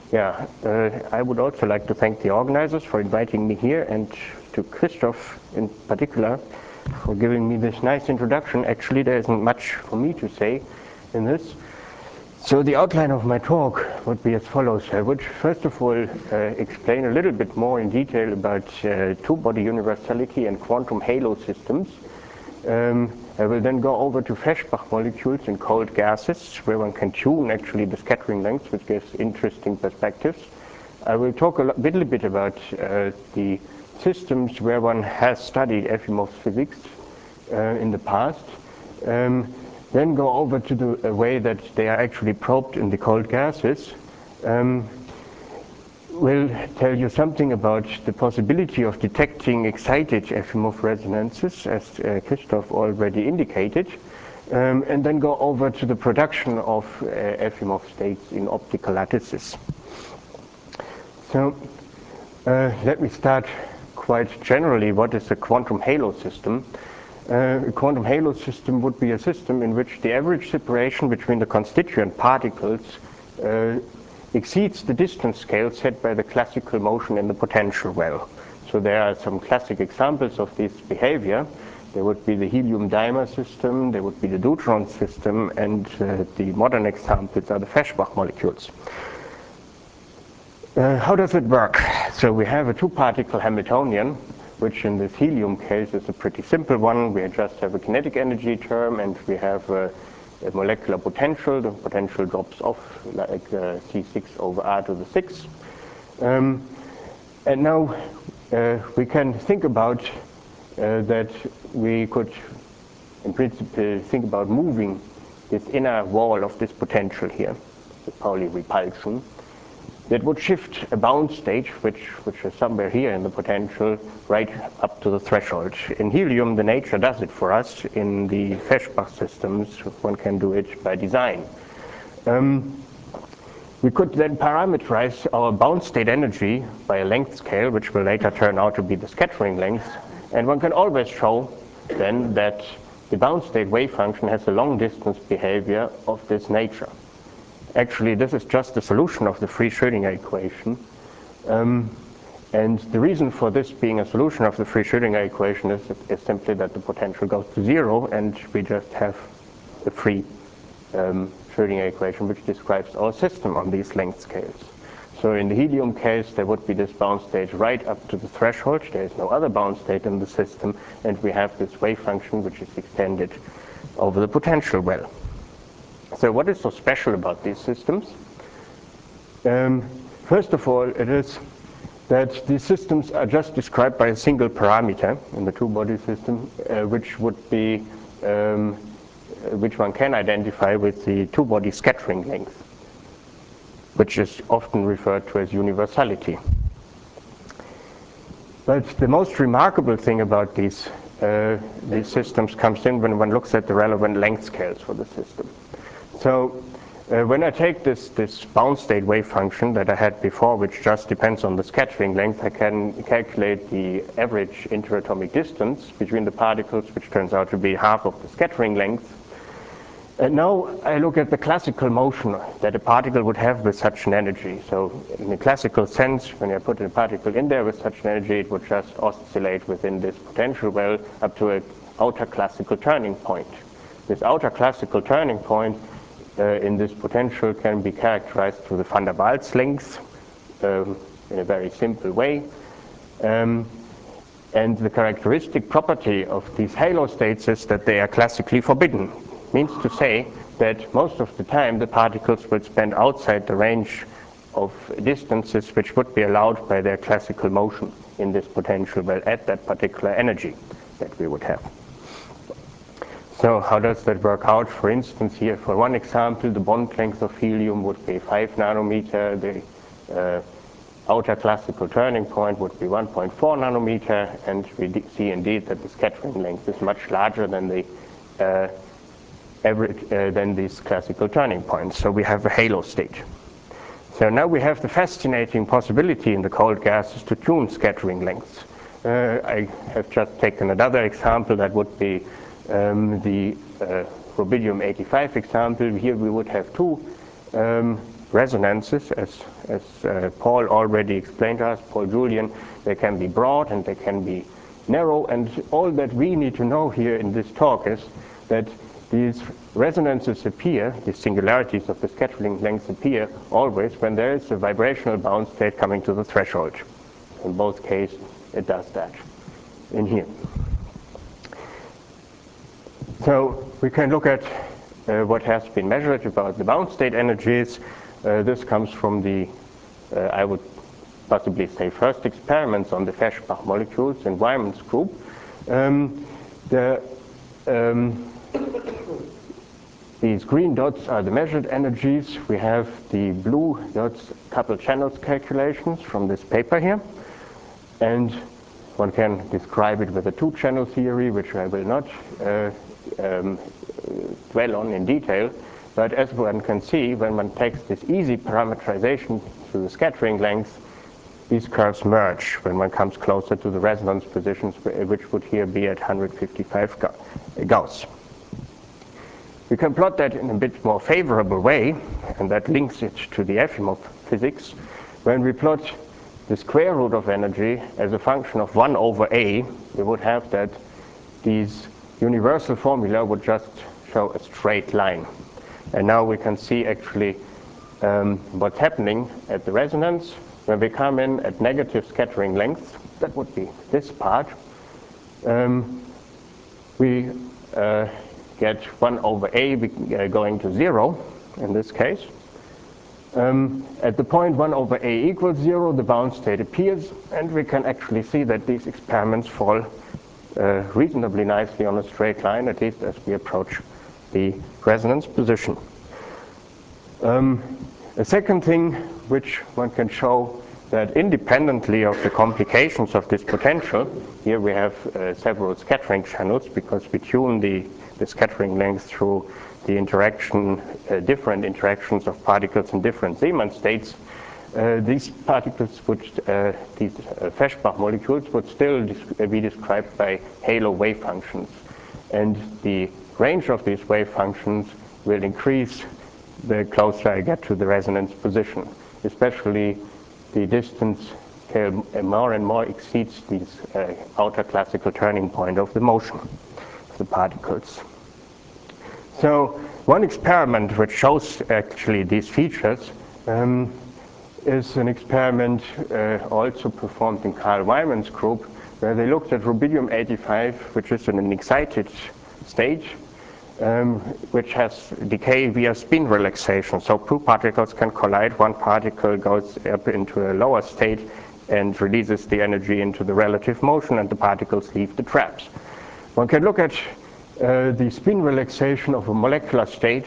I would also like to thank the organizers for inviting me here, and to Christoph in particular for giving me this nice introduction. Actually, there isn't much for me to say in this. So the outline of my talk would be as follows. I would first of all explain a little bit more in detail about two-body universality and quantum halo systems. I will then go over to Feshbach molecules in cold gases, where one can tune actually the scattering lengths, which gives interesting perspectives. I will talk a little bit about the systems where one has studied Efimov's physics in the past. Then go over to the way that they are actually probed in the cold gases. Will tell you something about the possibility of detecting excited Efimov resonances, as Christoph already indicated, and then go over to the production of Efimov states in optical lattices. So let me start quite generally. What is a quantum halo system? A quantum halo system would be a system in which the average separation between the constituent particles exceeds the distance scale set by the classical motion in the potential well. So there are some classic examples of this behavior. There would be the helium dimer system, there would be the deuteron system, and the modern examples are the Feshbach molecules. How does it work? So we have a two-particle Hamiltonian, which in this helium case is a pretty simple one. We just have a kinetic energy term, and we have a molecular potential. The potential drops off like C6 over R to the 6. And now we can think about that we could, in principle, think about moving this inner wall of this potential here, the Pauli repulsion. That would shift a bound state, which is somewhere here in the potential, right up to the threshold. In helium, the nature does it for us. In the Feshbach systems, one can do it by design. We could then parameterize our bound state energy by a length scale, which will later turn out to be the scattering length. And one can always show then that the bound state wave function has a long distance behavior of this nature. Actually, this is just the solution of the free Schrödinger equation. And the reason for this being a solution of the free Schrödinger equation is simply that the potential goes to 0, and we just have the free Schrödinger equation, which describes our system on these length scales. So in the helium case, there would be this bound state right up to the threshold. There is no other bound state in the system, and we have this wave function, which is extended over the potential well. So what is so special about these systems? First of all, it is that these systems are just described by a single parameter in the two-body system, which one can identify with the two-body scattering length, which is often referred to as universality. But the most remarkable thing about these systems comes in when one looks at the relevant length scales for the system. So when I take this bound state wave function that I had before, which just depends on the scattering length, I can calculate the average interatomic distance between the particles, which turns out to be half of the scattering length. And now I look at the classical motion that a particle would have with such an energy. So in a classical sense, when I put a particle in there with such an energy, it would just oscillate within this potential well up to an outer classical turning point. This outer classical turning point in this potential can be characterized through the van der Waals length in a very simple way. And the characteristic property of these halo states is that they are classically forbidden. Means to say that most of the time the particles will spend outside the range of distances which would be allowed by their classical motion in this potential well at that particular energy that we would have. So how does that work out? For instance, here for one example, the bond length of helium would be 5 nanometer. The outer classical turning point would be 1.4 nanometer. And we see indeed that the scattering length is much larger than the than these classical turning points. So we have a halo state. So now we have the fascinating possibility in the cold gases to tune scattering lengths. I have just taken another example that would be the rubidium-85 example. Here we would have two resonances, as Paul already explained to us, Paul Julian. They can be broad and they can be narrow, and all that we need to know here in this talk is that these resonances appear, the singularities of the scattering lengths appear always when there is a vibrational bound state coming to the threshold. In both cases, it does that in here. So we can look at what has been measured about the bound state energies. This comes from the, I would possibly say, first experiments on the Feshbach molecules in Wyman's group. These green dots are the measured energies. We have the blue dots, coupled channels calculations from this paper here. And one can describe it with a two-channel theory, which I will not dwell on in detail. But as one can see, when one takes this easy parameterization to the scattering length, these curves merge when one comes closer to the resonance positions, which would here be at 155 Gauss. We can plot that in a bit more favorable way, and that links it to the Efimov physics. When we plot the square root of energy as a function of 1 over a, we would have that these universal formula would just show a straight line. And now we can see actually what's happening at the resonance. When we come in at negative scattering length, that would be this part, we get 1 over a going to 0 in this case. At the point 1 over a equals 0, the bound state appears, and we can actually see that these experiments fall reasonably nicely on a straight line, at least as we approach the resonance position. A second thing which one can show that independently of the complications of this potential, here we have several scattering channels because we tune the scattering length through the interaction, different interactions of particles in different Zeeman states. These particles would, these Feshbach molecules would still be described by halo wave functions. And the range of these wave functions will increase the closer I get to the resonance position, especially the distance more and more exceeds this outer classical turning point of the motion of the particles. So one experiment which shows actually these features is an experiment also performed in Carl Wyman's group, where they looked at rubidium-85, which is in an excited state, which has decay via spin relaxation. So two particles can collide. One particle goes up into a lower state and releases the energy into the relative motion, and the particles leave the traps. One can look at the spin relaxation of a molecular state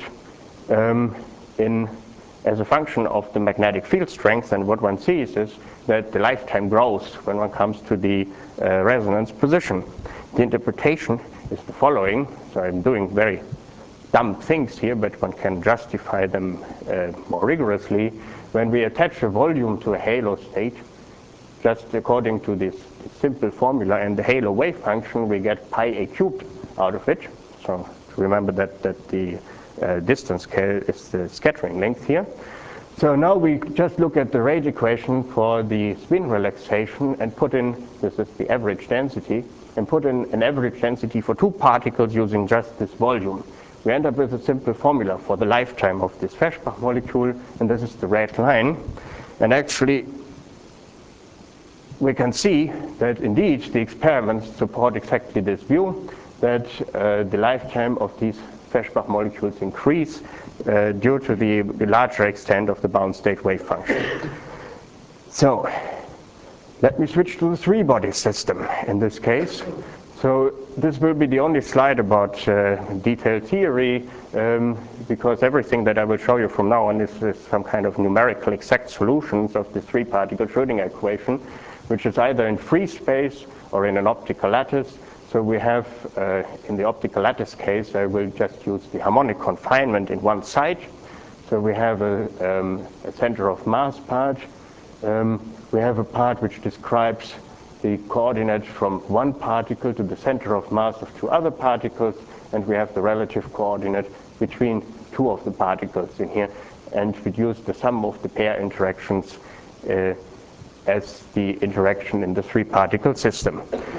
as a function of the magnetic field strength, and what one sees is that the lifetime grows when one comes to the resonance position. The interpretation is the following. So I'm doing very dumb things here, but one can justify them more rigorously. When we attach a volume to a halo state, just according to this simple formula and the halo wave function, we get pi a cubed out of it. So remember that the distance scale is the scattering length here. So now we just look at the rate equation for the spin relaxation and put in, this is the average density, and put in an average density for two particles using just this volume. We end up with a simple formula for the lifetime of this Feshbach molecule, and this is the red line. And actually, we can see that indeed the experiments support exactly this view, that the lifetime of these Feshbach molecules increase due to the larger extent of the bound state wave function. So let me switch to the three-body system in this case. So this will be the only slide about detailed theory, because everything that I will show you from now on is some kind of numerical exact solutions of the three-particle Schrödinger equation, which is either in free space or in an optical lattice. So we have, in the optical lattice case, I will just use the harmonic confinement in one side. So we have a center of mass part. We have a part which describes the coordinate from one particle to the center of mass of two other particles, and we have the relative coordinate between two of the particles in here. and reduce the sum of the pair interactions as the interaction in the three-particle system.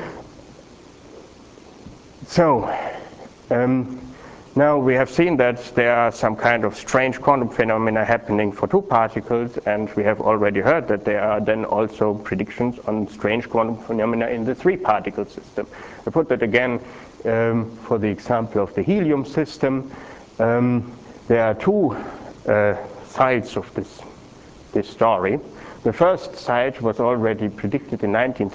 So now we have seen that there are some kind of strange quantum phenomena happening for two particles, and we have already heard that there are then also predictions on strange quantum phenomena in the three-particle system. I put that again for the example of the helium system. There are two sides of this story. The first side was already predicted in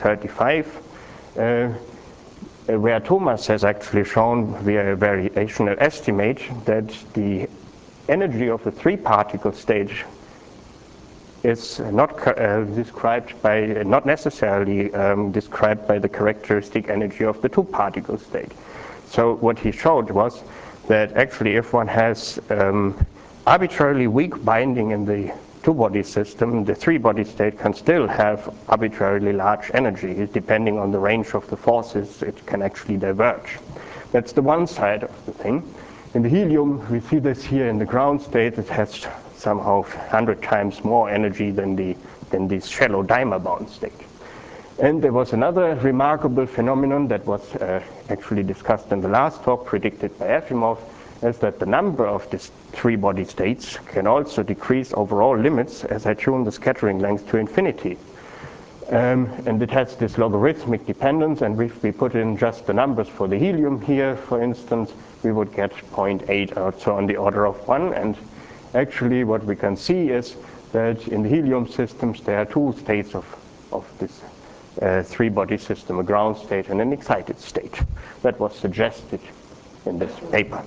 1935, where Thomas has actually shown via a variational estimate that the energy of the three-particle stage is not not necessarily described by the characteristic energy of the two-particle state. So what he showed was that actually if one has arbitrarily weak binding in the two-body system, the three-body state can still have arbitrarily large energy. Depending on the range of the forces, it can actually diverge. That's the one side of the thing. In the helium, we see this here in the ground state. It has somehow 100 times more energy than this shallow dimer-bound state. And there was another remarkable phenomenon that was actually discussed in the last talk, predicted by Efimov, is that the number of these three-body states can also decrease over all limits as I tune the scattering length to infinity. And it has this logarithmic dependence, and if we put in just the numbers for the helium here, for instance, we would get 0.8 or so on the order of 1. And actually what we can see is that in the helium systems there are two states of this three-body system, a ground state and an excited state. That was suggested in this paper.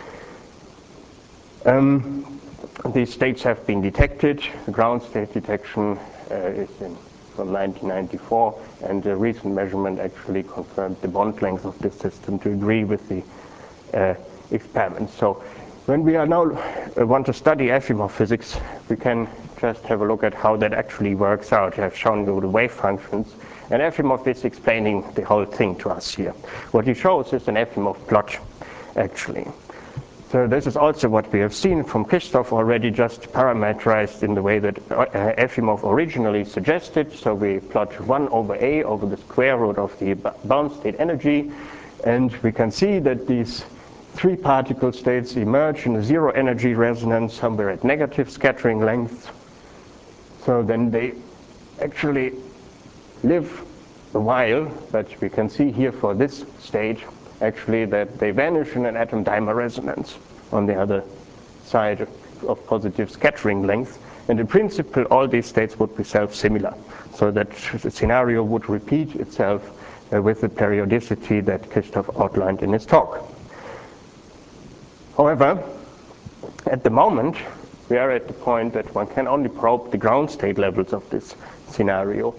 These states have been detected. The ground state detection is from 1994, and the recent measurement actually confirmed the bond length of this system to agree with the experiment. So when we are now want to study Efimov physics, we can just have a look at how that actually works out. I've shown you the wave functions, and Efimov is explaining the whole thing to us here. What he shows is an Efimov plot, actually. So this is also what we have seen from Christoph already, just parameterized in the way that Efimov originally suggested. So we plot 1 over A over the square root of the bound state energy, and we can see that these three particle states emerge in a zero energy resonance somewhere at negative scattering length. So then they actually live a while, but we can see here for this state actually that they vanish in an atom dimer resonance on the other side of positive scattering length. And in principle, all these states would be self-similar, so that the scenario would repeat itself with the periodicity that Christoph outlined in his talk. However, at the moment, we are at the point that one can only probe the ground state levels of this scenario.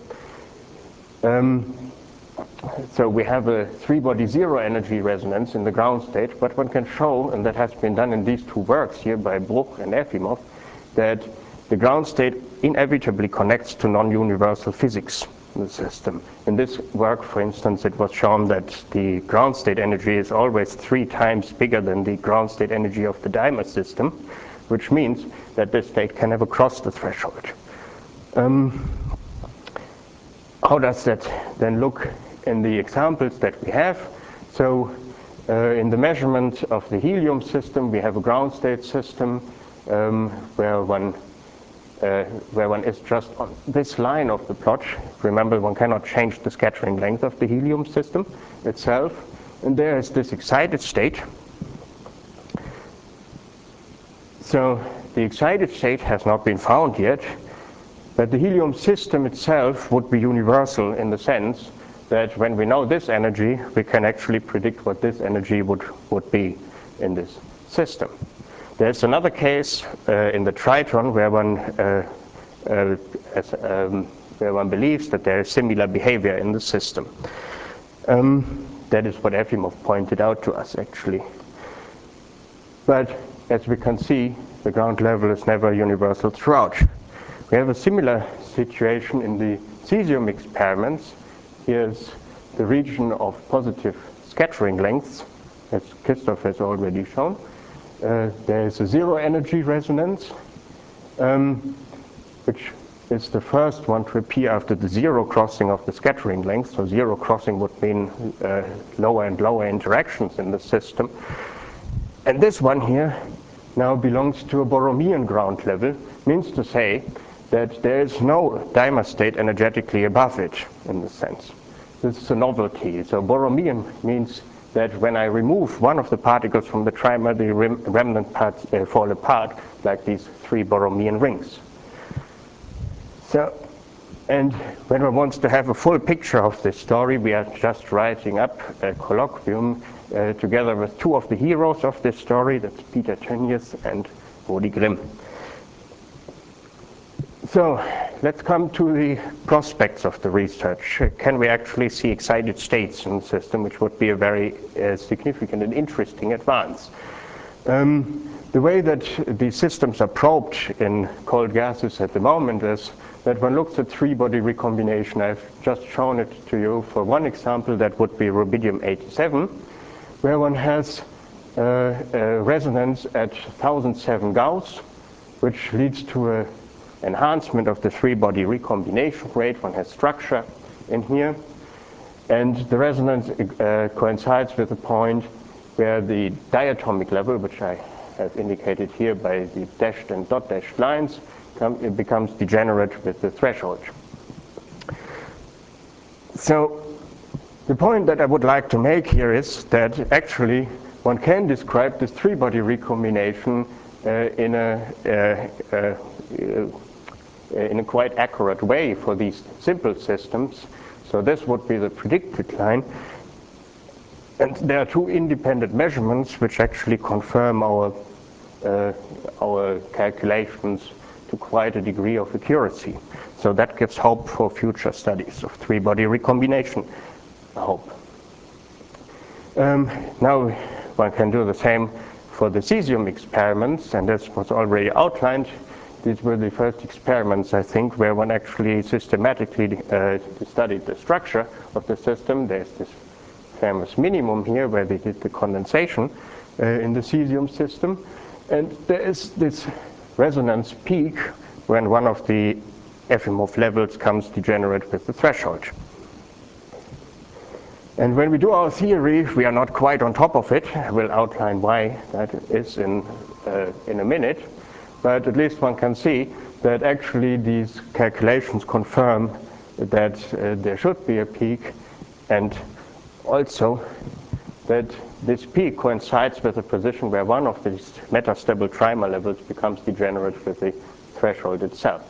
So we have a three-body zero energy resonance in the ground state, but one can show, and that has been done in these two works here by Bruch and Efimov, that the ground state inevitably connects to non-universal physics in the system. In this work, for instance, it was shown that the ground state energy is always 3 times bigger than the ground state energy of the dimer system, which means that this state can never cross the threshold. How does that then look in the examples that we have? So in the measurement of the helium system, we have a ground state system where one is just on this line of the plot. Remember, one cannot change the scattering length of the helium system itself. And there is this excited state. So the excited state has not been found yet, but the helium system itself would be universal in the sense that when we know this energy, we can actually predict what this energy would be in this system. There's another case in the Tritron where one believes that there is similar behavior in the system. That is what Efimov pointed out to us, actually. But as we can see, the ground level is never universal throughout. We have a similar situation in the cesium experiments. Here's the region of positive scattering lengths, as Christoph has already shown. There is a zero energy resonance, which is the first one to appear after the zero crossing of the scattering length. So zero crossing would mean lower and lower interactions in the system. And this one here now belongs to a Borromean ground level, means to say that there is no dimer state energetically above it in the sense. This is a novelty. So Borromean means that when I remove one of the particles from the trimer, the remnant parts fall apart, like these 3 Borromean rings. So, and when one wants to have a full picture of this story, we are just writing up a colloquium together with 2 of the heroes of this story, that's Peter Tönnies and Rudi Grimm. So let's come to the prospects of the research. Can we actually see excited states in the system, which would be a very significant and interesting advance? The way that these systems are probed in cold gases at the moment is that one looks at 3-body recombination. I've just shown it to you for one example, that would be rubidium-87, where one has a resonance at 1007 Gauss, which leads to an enhancement of the 3-body recombination rate. One has structure in here, and the resonance coincides with the point where the diatomic level, which I have indicated here by the dashed and dot dashed lines, it becomes degenerate with the threshold. So the point that I would like to make here is that actually one can describe this 3-body recombination in a quite accurate way for these simple systems. So this would be the predicted line. And there are 2 independent measurements which actually confirm our calculations to quite a degree of accuracy. So that gives hope for future studies of 3-body recombination, I hope. Now one can do the same for the cesium experiments, and this was already outlined. These were the first experiments, I think, where one actually systematically studied the structure of the system. There's this famous minimum here where they did the condensation in the cesium system. And there is this resonance peak when one of the Efimov levels comes degenerate with the threshold. And when we do our theory, we are not quite on top of it. I will outline why that is in a minute. But at least one can see that actually these calculations confirm that there should be a peak, and also that this peak coincides with a position where one of these metastable trimer levels becomes degenerate with the threshold itself.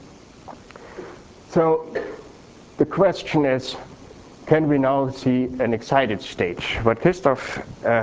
So the question is, can we now see an excited state? What Christoph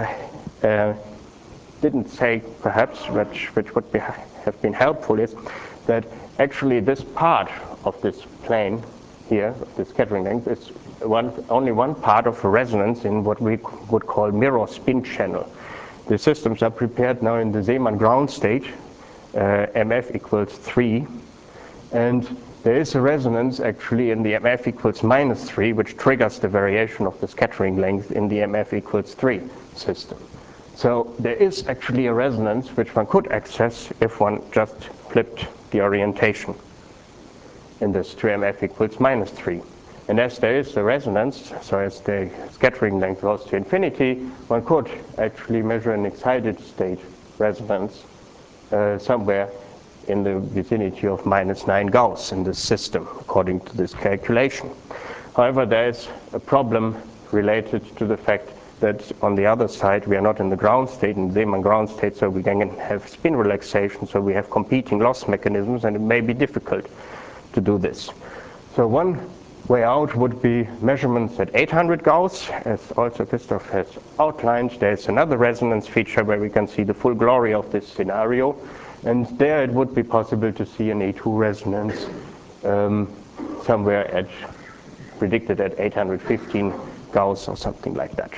didn't say, perhaps, which would have been helpful, is that actually this part of this plane here, the scattering length, is only one part of a resonance in what we would call mirror spin channel. The systems are prepared now in the Zeeman ground state, MF equals 3, and there is a resonance actually in the MF equals -3, which triggers the variation of the scattering length in the MF equals 3 system. So there is actually a resonance which one could access if one just flipped the orientation in this to MF equals -3. And as there is a resonance, so as the scattering length goes to infinity, one could actually measure an excited state resonance somewhere in the vicinity of -9 Gauss in this system, according to this calculation. However, there is a problem related to the fact that on the other side, we are not in the ground state, in the Zeeman ground state, so we can have spin relaxation, so we have competing loss mechanisms, and it may be difficult to do this. So one way out would be measurements at 800 Gauss, as also Christoph has outlined. There's another resonance feature where we can see the full glory of this scenario, and there it would be possible to see an A2 resonance somewhere predicted at 815 Gauss or something like that.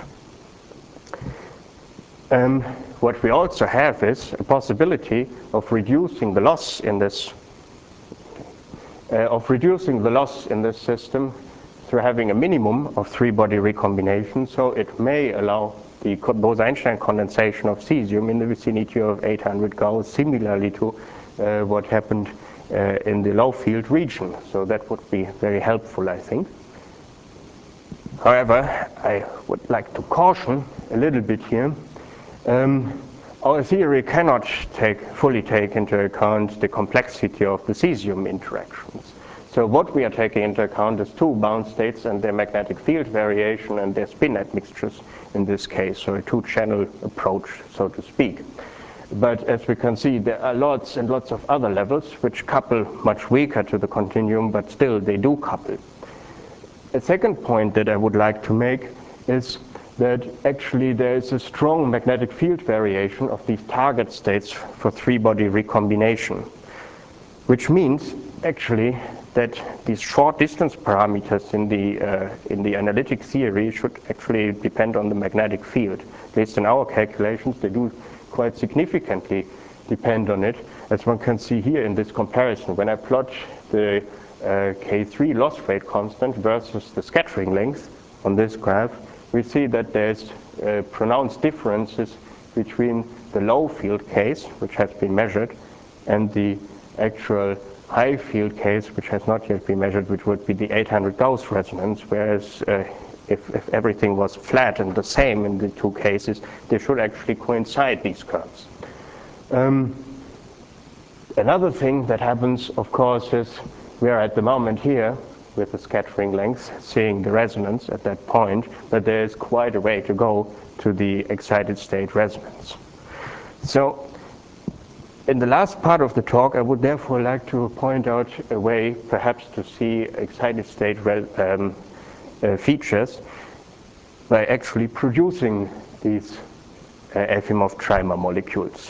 What we also have is a possibility of reducing the loss in this system through having a minimum of 3-body recombination. So it may allow the Bose-Einstein condensation of cesium in the vicinity of 800 Gauss, similarly to what happened in the low field region. So that would be very helpful, I think. However, I would like to caution a little bit here. Our theory cannot fully take into account the complexity of the cesium interactions. So what we are taking into account is two bound states and their magnetic field variation and their spin admixtures in this case, so a two-channel approach, so to speak. But as we can see, there are lots and lots of other levels which couple much weaker to the continuum, but still they do couple. A second point that I would like to make is that actually there is a strong magnetic field variation of these target states for three-body recombination, which means actually that these short distance parameters in the analytic theory should actually depend on the magnetic field. At least in our calculations, they do quite significantly depend on it, as one can see here in this comparison. When I plot the K3 loss rate constant versus the scattering length on this graph, we see that there's pronounced differences between the low field case, which has been measured, and the actual high field case, which has not yet been measured, which would be the 800 Gauss resonance, whereas if everything was flat and the same in the two cases, they should actually coincide, these curves. Another thing that happens, of course, is we are at the moment here with the scattering length seeing the resonance at that point, but there is quite a way to go to the excited state resonance. So in the last part of the talk, I would therefore like to point out a way perhaps to see excited state features by actually producing these Efimov trimer molecules.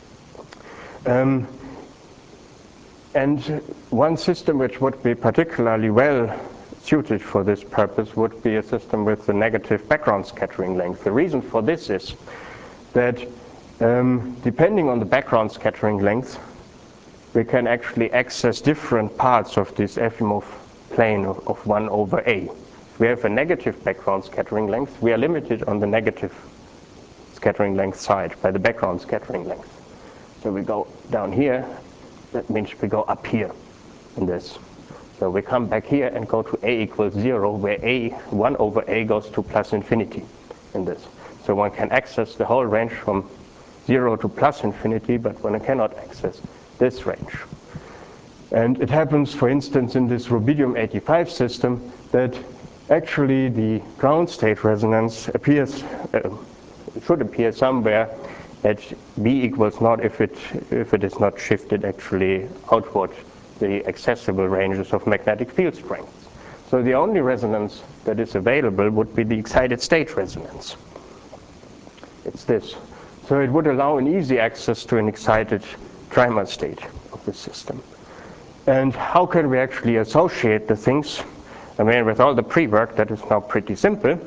And one system which would be particularly well suited for this purpose would be a system with a negative background scattering length. The reason for this is that depending on the background scattering length, we can actually access different parts of this Efimov plane of 1 over A. If we have a negative background scattering length, we are limited on the negative scattering length side by the background scattering length. So we go down here, that means we go up here in this. So we come back here and go to A equals 0, where A, 1 over A goes to plus infinity in this. So one can access the whole range from 0 to plus infinity, but one cannot access this range. And it happens, for instance, in this rubidium-85 system that actually the ground state resonance appears, should appear somewhere at B equals naught if it is not shifted actually outward the accessible ranges of magnetic field strengths. So the only resonance that is available would be the excited state resonance. It's this. So it would allow an easy access to an excited trimer state of the system. And how can we actually associate the things? I mean, with all the pre-work, that is now pretty simple.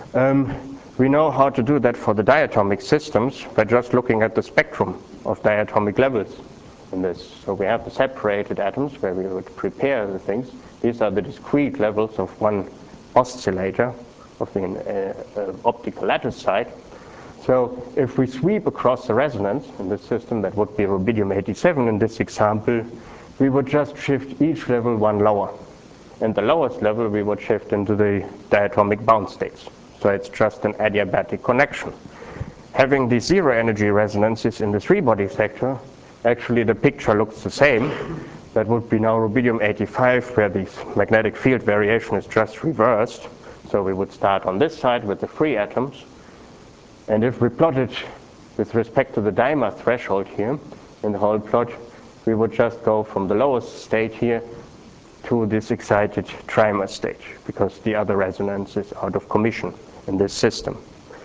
We know how to do that for the diatomic systems by just looking at the spectrum of diatomic levels in this. So we have the separated atoms where we would prepare the things. These are the discrete levels of one oscillator of the optical lattice side. So if we sweep across the resonance in this system, that would be rubidium-87 in this example, we would just shift each level one lower. And the lowest level we would shift into the diatomic bound states. So it's just an adiabatic connection. Having these zero energy resonances in the three-body sector, actually the picture looks the same. That would be now rubidium-85, where the magnetic field variation is just reversed. So we would start on this side with the free atoms. And if we plot it with respect to the dimer threshold here in the whole plot, we would just go from the lowest state here to this excited trimer state, because the other resonance is out of commission in this system.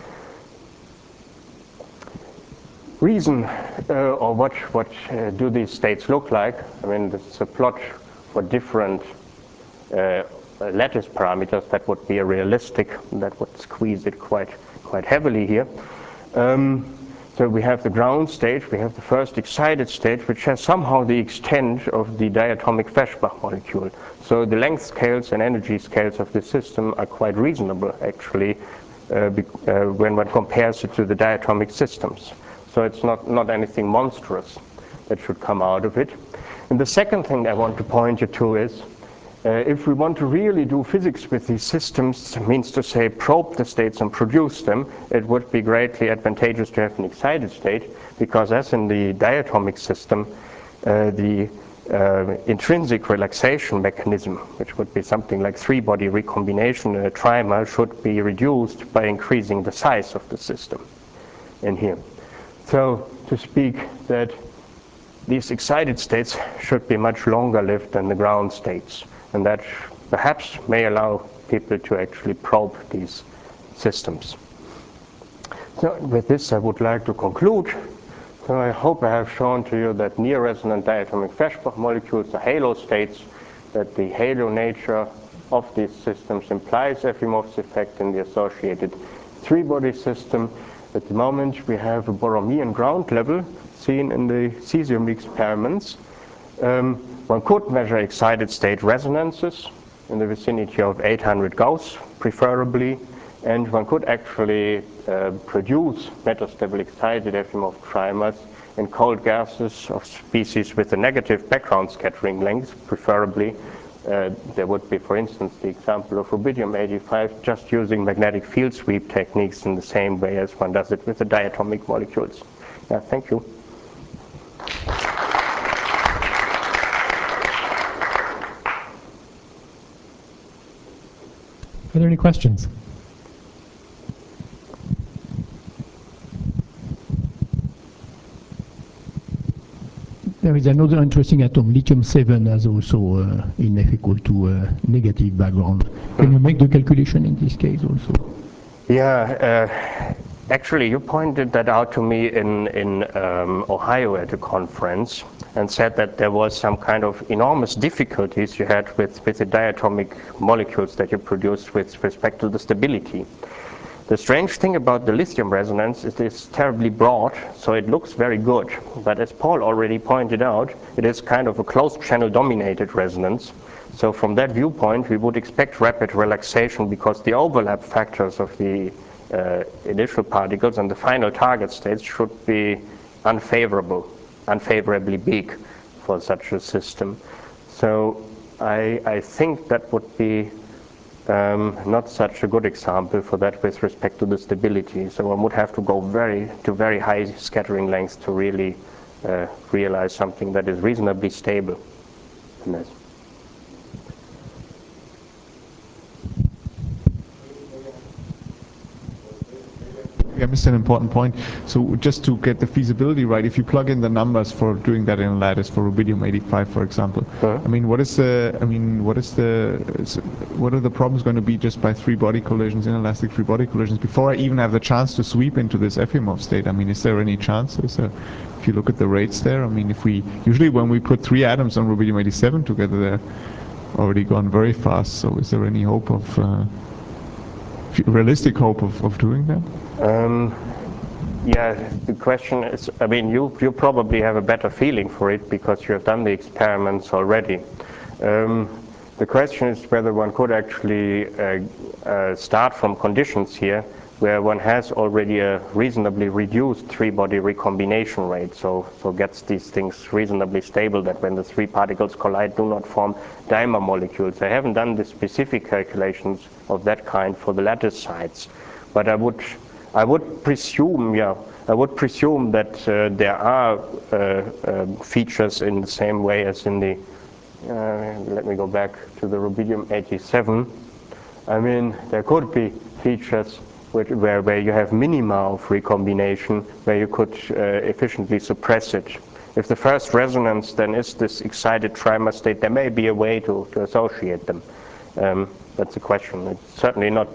Reason, or what do these states look like? I mean, this is a plot for different lattice parameters that would be realistic, that would squeeze it quite heavily here. So we have the ground state, we have the first excited state, which has somehow the extent of the diatomic Feshbach molecule. So the length scales and energy scales of the system are quite reasonable, actually, when one compares it to the diatomic systems. So it's not anything monstrous that should come out of it. And the second thing I want to point you to is, if we want to really do physics with these systems, means to say probe the states and produce them, it would be greatly advantageous to have an excited state, because as in the diatomic system, the intrinsic relaxation mechanism, which would be something like three-body recombination in a trimer, should be reduced by increasing the size of the system in here. So to speak that these excited states should be much longer lived than the ground states, and that perhaps may allow people to actually probe these systems. So with this I would like to conclude. So I hope I have shown to you that near-resonant diatomic Feshbach molecules are halo states, that the halo nature of these systems implies Efimov's effect in the associated three-body system. At the moment we have a Borromean ground level seen in the cesium experiments. One could measure excited state resonances in the vicinity of 800 Gauss preferably, and one could actually produce metastable excited Efimov trimers in cold gases of species with a negative background scattering length preferably. There would be, for instance, the example of rubidium-85 just using magnetic field sweep techniques in the same way as one does it with the diatomic molecules. Yeah, thank you. Are there any questions? There is another interesting atom, lithium-7, has also in F equal to negative background. Can you make the calculation in this case also? Yeah, actually you pointed that out to me in Ohio at a conference and said that there was some kind of enormous difficulties you had with the diatomic molecules that you produced with respect to the stability. The strange thing about the lithium resonance is it's terribly broad, so it looks very good. But as Paul already pointed out, it is kind of a closed channel dominated resonance. So from that viewpoint, we would expect rapid relaxation because the overlap factors of the initial particles and the final target states should be unfavorably big for such a system. So I think that would be not such a good example for that with respect to the stability. So one would have to go to very high scattering lengths to really realize something that is reasonably stable in this. I missed an important point. So just to get the feasibility right, if you plug in the numbers for doing that in a lattice for rubidium-85, for example, I mean, what are the problems going to be just by three-body collisions, inelastic three-body collisions, before I even have the chance to sweep into this Efimov state? I mean, is there any chance? If you look at the rates there, I mean, if we usually when we put three atoms on rubidium-87 together, they're already gone very fast. So is there any hope of realistic hope of doing that? Yeah, the question is, I mean, you probably have a better feeling for it because you have done the experiments already. The question is whether one could actually start from conditions here where one has already a reasonably reduced three-body recombination rate, so gets these things reasonably stable that when the three particles collide do not form dimer molecules. I haven't done the specific calculations of that kind for the lattice sites, but I would presume that there are features in the same way as in the let me go back to the rubidium-87. I mean, there could be features where you have minima of recombination, where you could efficiently suppress it. If the first resonance then is this excited trimer state, there may be a way to associate them. That's a question. It's certainly not.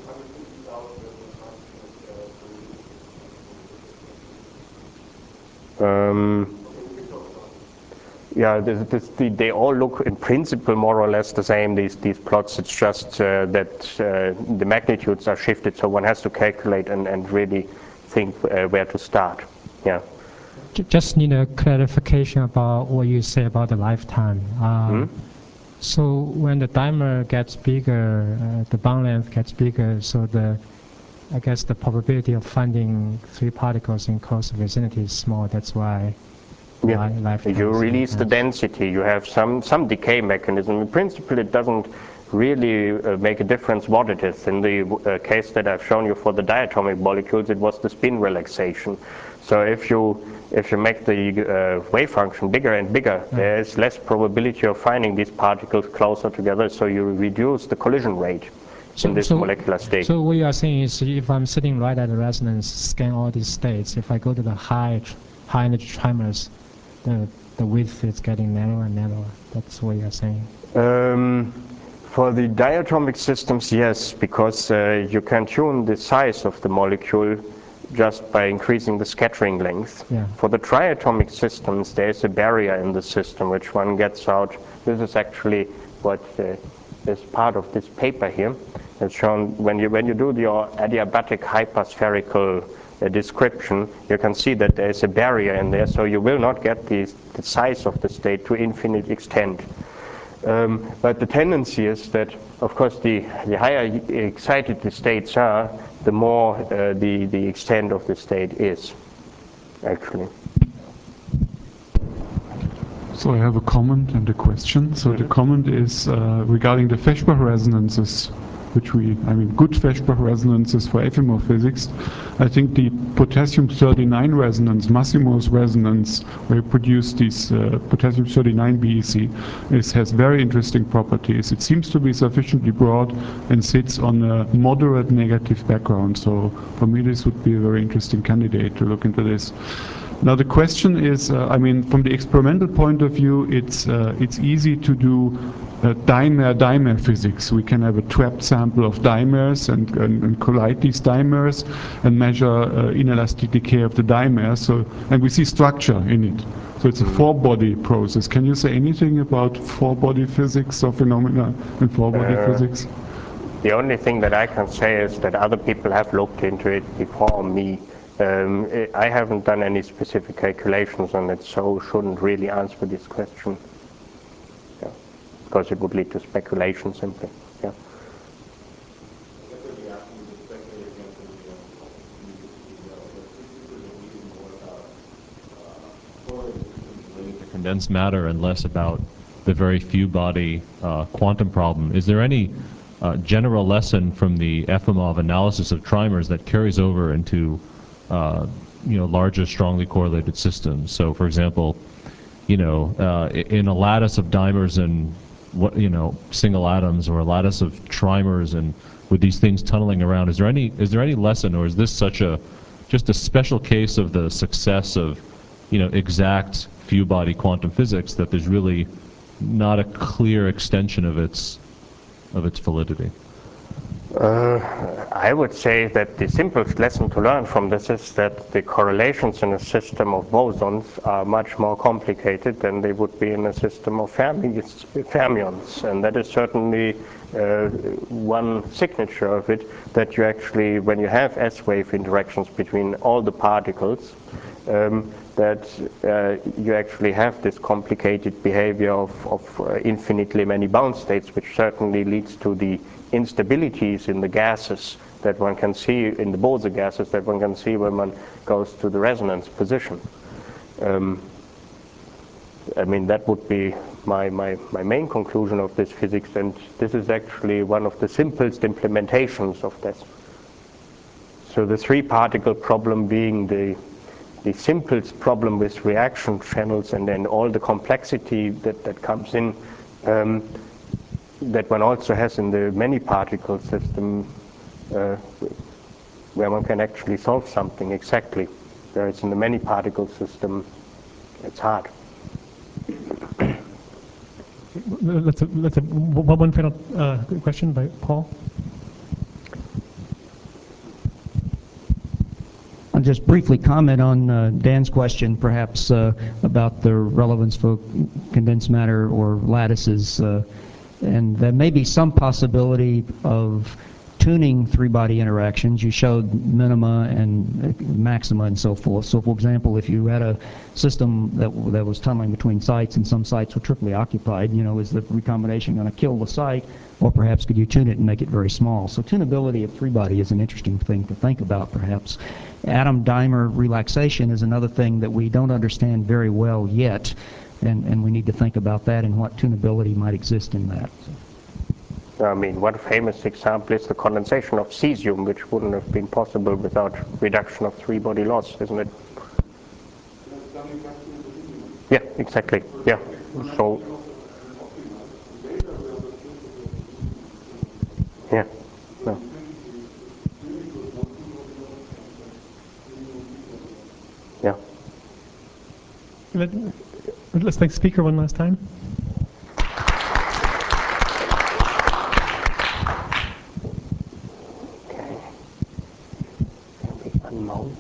Yeah, they all look in principle more or less the same, these plots. It's just that the magnitudes are shifted, so one has to calculate and really think where to start. Yeah. Just need a clarification about what you say about the lifetime. So when the dimer gets bigger, the bond length gets bigger, so I guess the probability of finding three particles in close vicinity is small. That's why lifetime. You release the density. You have some decay mechanism. In principle, it doesn't really make a difference what it is. In the case that I've shown you for the diatomic molecules, it was the spin relaxation. So if you make the wave function bigger and bigger, there is less probability of finding these particles closer together, so you reduce the collision rate in this molecular state. So what you are saying is, if I'm sitting right at the resonance, scan all these states, if I go to the high energy trimers, the width is getting narrower and narrower. That's what you are saying. For the diatomic systems, yes, because you can tune the size of the molecule just by increasing the scattering length. Yeah. For the triatomic systems, there is a barrier in the system which one gets out. This is actually what is part of this paper here. It's shown when you do your adiabatic hyperspherical description, you can see that there is a barrier in there, so you will not get the size of the state to infinite extent. But the tendency is that, of course, the higher excited the states are, the more the extent of the state is, actually. So I have a comment and a question. So the comment is regarding the Feshbach resonances, good Feshbach resonances for Efimov physics. I think the potassium-39 resonance, Massimo's resonance, where he produced these potassium-39 BEC, has very interesting properties. It seems to be sufficiently broad and sits on a moderate negative background. So for me, this would be a very interesting candidate to look into this. Now the question is, from the experimental point of view, it's easy to do dimer physics. We can have a trapped sample of dimers and collide these dimers and measure inelastic decay of the dimers. And we see structure in it. So it's a four-body process. Can you say anything about four-body physics or phenomena in four-body physics? The only thing that I can say is that other people have looked into it before me. I haven't done any specific calculations on it, so shouldn't really answer this question. Yeah. Because it would lead to speculation simply. Yeah. Condensed matter and less about the very few body quantum problem. Is there any general lesson from the Efimov analysis of trimers that carries over into larger, strongly correlated systems? So, for example, in a lattice of dimers and single atoms, or a lattice of trimers, and with these things tunneling around, is there any lesson, or is this just a special case of the success of exact few body quantum physics, that there's really not a clear extension of its validity? I would say that the simplest lesson to learn from this is that the correlations in a system of bosons are much more complicated than they would be in a system of fermions. And that is certainly one signature of it, that you actually, when you have S-wave interactions between all the particles, that you actually have this complicated behavior of infinitely many bound states, which certainly leads to the instabilities in the gases that one can see, in the Bose gases that one can see when one goes to the resonance position. That would be my main conclusion of this physics, and this is actually one of the simplest implementations of this. So the three-particle problem being the simplest problem with reaction channels, and then all the complexity that comes in, that one also has in the many-particle system, where one can actually solve something exactly. Whereas in the many-particle system, it's hard. Let's have one final question by Paul. I'll just briefly comment on Dan's question, perhaps, about the relevance for condensed matter or lattices. And there may be some possibility of tuning three-body interactions, you showed minima and maxima and so forth. So, for example, if you had a system that was tunneling between sites and some sites were triply occupied, you know, is the recombination going to kill the site, or perhaps could you tune it and make it very small? So tunability of three-body is an interesting thing to think about, perhaps. Atom dimer relaxation is another thing that we don't understand very well yet, and we need to think about that and what tunability might exist in that. I mean, one famous example is the condensation of cesium, which wouldn't have been possible without reduction of three-body loss, isn't it? Yeah, exactly. Yeah. So. Yeah. No. Yeah. Let's thank the speaker one last time.